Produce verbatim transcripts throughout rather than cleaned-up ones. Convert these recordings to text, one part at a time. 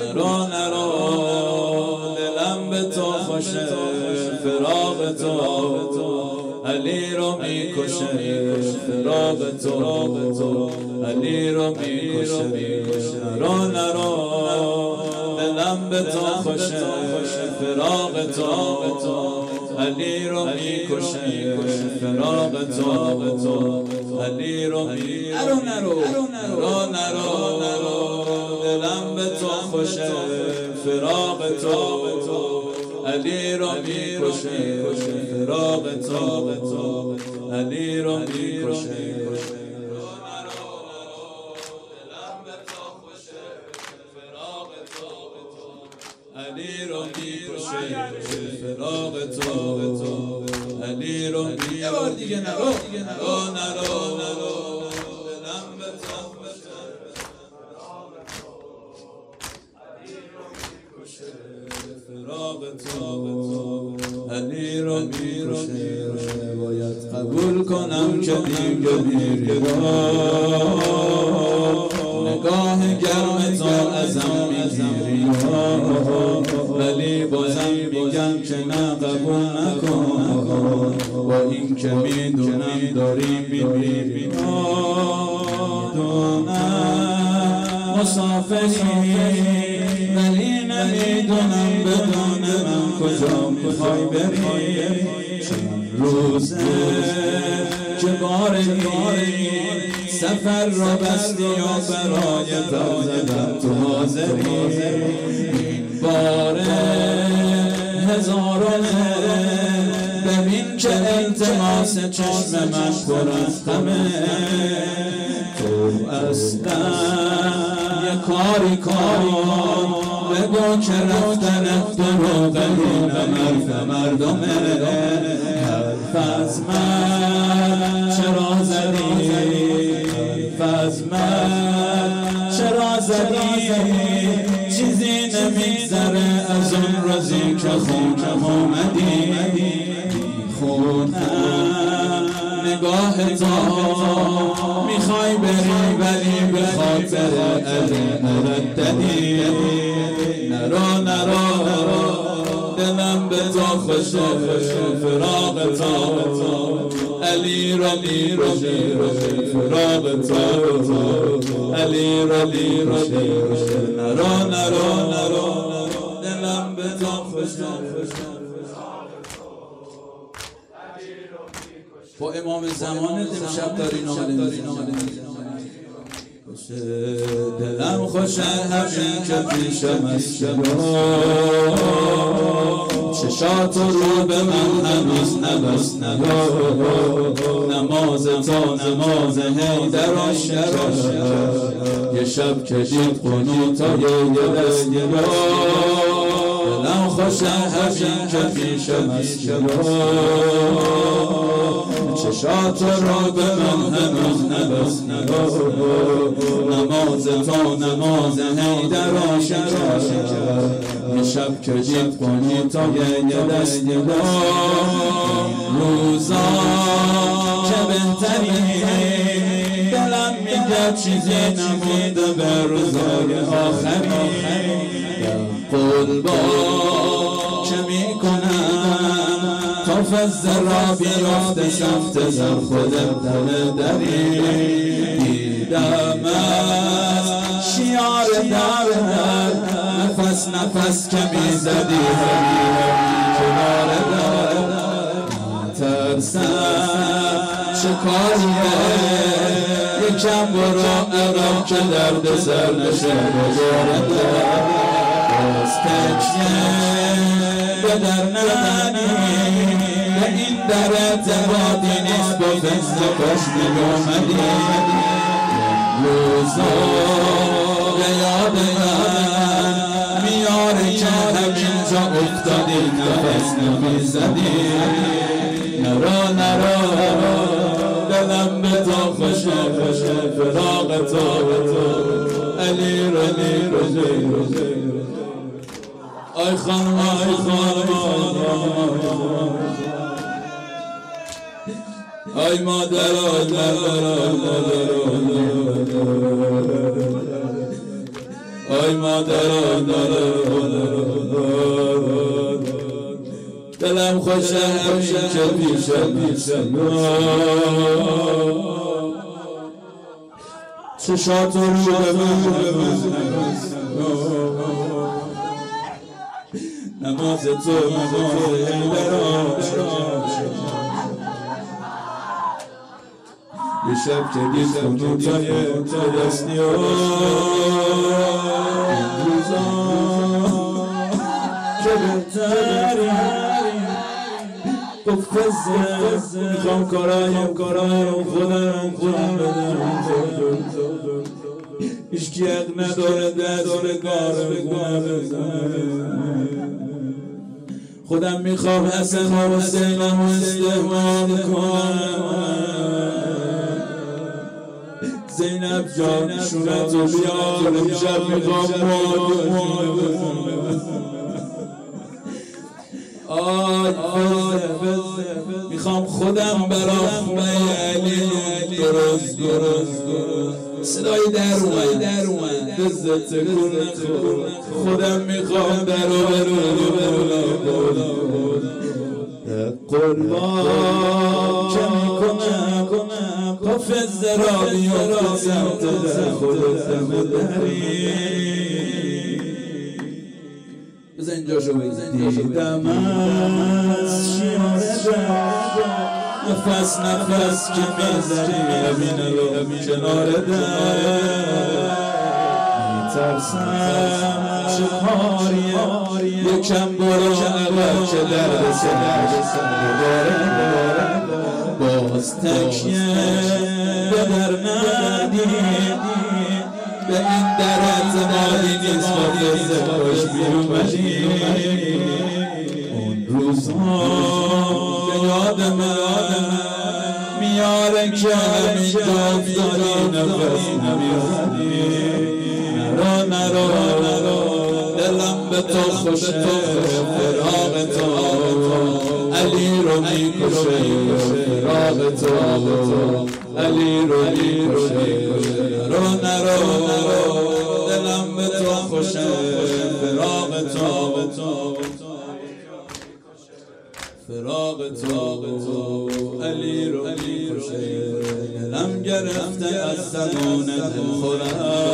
نرو نرو دلم به تو خوشه فراق تو علی رو میکشه فراق تو علی رو میکشه نرو نرو دلم به تو خوشه فراق تو علی رو میکشه فراق تو علی رو میکشه نرو نرو نرو نرو دلم به تو خوشه فراق تو علی رو میکشه فراق تو علی رو میکشه علی رو میکشه فراق تو علی رو میکشه یه بار دیگه نرو نرو نرو نرو دلم به تو خوشه علی رو میکشه فراق تو علی رو میکشه باید قبول کنم که دیگه میری نگاه گرم تو ازم میگیری ولی بازم میگم که نه قبول نکن با این که میدونم داری میمیری دونم مسافری ولی نمیدونم بدون من کجا میخوای بری چند روزه که باری سفر را بستی و برای پر زدن تو حاضری این باره هزارانه ببین که التماس چشم من پر از غمه تو اصلا یه کاری کن بگو که رفتن دروغی حرف مردمه حرف از من چرا زدی از من چرا زدی چیزی نمیگذره از اون روزی که خونم اومدی خونم نگاه تو میخوای بری ولی به خاطر علی مرددی نرو نرو دلم به تو خوشه فراق تو علی را میکشه فراق تو علی را میکشه نرو نرو نرو دلم به تو خوشه با امام زمانت امشب داری ناله دلم خوشه همین که پیشم از شبا چشات رو به من هنوز نبست نماز تا نماز حیدر و شب یه شب که دید قنوتا یه دست دلم خوشه همین که پیشم از شبا چشات رو به من هنوز نبست نماز تا نماز حیدر و شب یه شب که دید کنی تا یه دست روزا که بهتری دلم میگه چیزی نمونده به روزای آخری قول با که میکنم تا فزر را بیافته سمت زر خودم دل دری دیدم از شیار در در نفس نفس که میزدی همی همی کنار در نترسم چه کاریه یکم برو عقب که درد سر نشه بگرد باز تکیه به در ندنی به این در اعتقادی نیست با فزد کاش میگامدی روزا به یادم میاره که همینجا افتادی نفس نمیزدی نرو نرو دلم به تو خوشه خوشه فراق تو علی رو میکشه آی خانم آی خانم آی مادر آی مادر آی مادر دلم خوشه همین که پیشم پیشم چشات رو به من نماز تو نماز ایدرام یه شب که دید خونوتای تو دستی ها این روزا که بهتری گفت فزه میخوام کارایم کارایم خودم خودم بدم هیچکی حق نداره داره کار بزنه خودم میخوام حسن و حسینم استعمال کنم زینب جان شونتو بیار امشب میخوام مال آی فزه میخوام خودم برام بیالی درست درست درست صدای در اومد در اومد فزه تکون نخور خودم میخوام برو برو برو قربان که میکنم تا فزه را بیام سمت در خودت دم دری بزن اینجا شو دیدم از شیاره نفس نفس که میزنی امین رو کنار در میترسم چه کاریه یکم برو عقب که درد سر دوباره باز تکیه به در ندی به این درد زمانی نیست با فزه باش بیومدی اون روزها به یاد من میاره که همین جاودانی نفس نمیزدی نرو نرو نرو دلم به تو خوشه فراق تو علی رو میکشه فراق تو علی رو میکشه نرو نرو نرو دلم به تو خوشه فراق تو فراق تو علی رو میکشه دلم گرفته از زمان دل خورم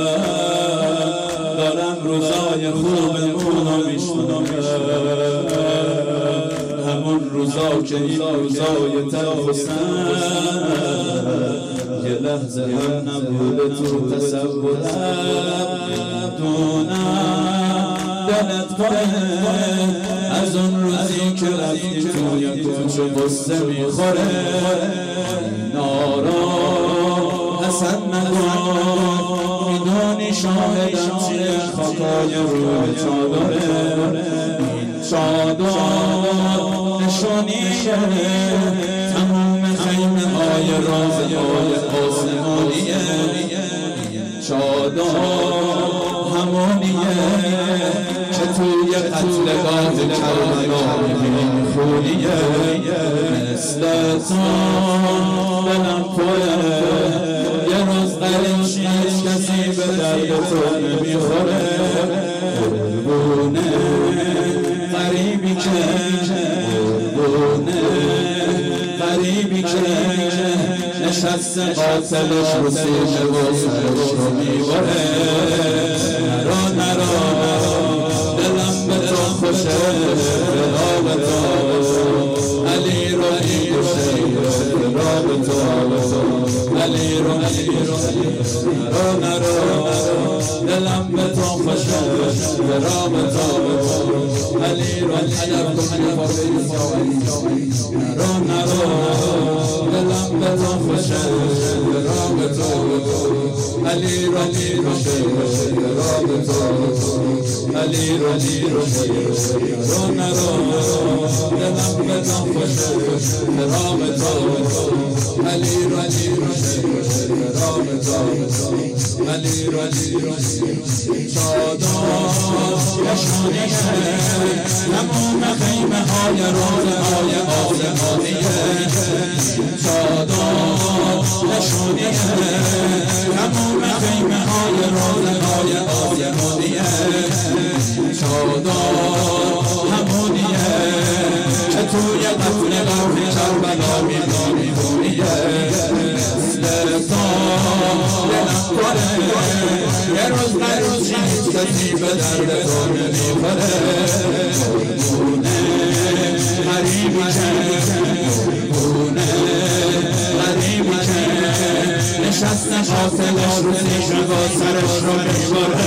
دارم روزای خوبمونو میشنم همون روزا که این روزای تلخستن یه لحظه هم نبوده تو تصورم دونم دلت پایه از اون روزی که رفتی توی کوچه بسته میخوره نارا حسن نگو میدونی شاهدم چیه خاکای روی چادره این چادر نشونیه تمام خیمه های رازهای آسمانیه چادر همونیه که توی قتلگاه کربلا میبینی خونیه مثل تو دلم پره یه روز قریب هیچ کسی به درد تو نمیخوره قربونه غریبی که قربونه غریبی که نشسته قاتلش رو سینه و سرش رو میبره نرو نرو دلم به تو خوشه فراق تو علی رو میکشه فراق تو علی رو میکشه نرو نرو دلم به تو خوشه فراق تو علی رو میکشه نرو نرو دلم به تو خوشه فراق تو علی رو میکشه فراق تو علی رو میکشه نرو نرو دلم به تو خوشه فراق تو علی رو میکشه فراق تو علی رو میکشه شادان نشانه تمام خیمه های روزهای آسمانیه شادان نشانه تمام خیمه های روزهای آسمانیه شادان همونیه که توی قتل غرب کربلا می‌بینیه یه روز قروز هیچ کسی به درد تو نمیخوره گونه غریبی که گونه غریبی که نشسته قاتل آروزی شبا سرش رو میبره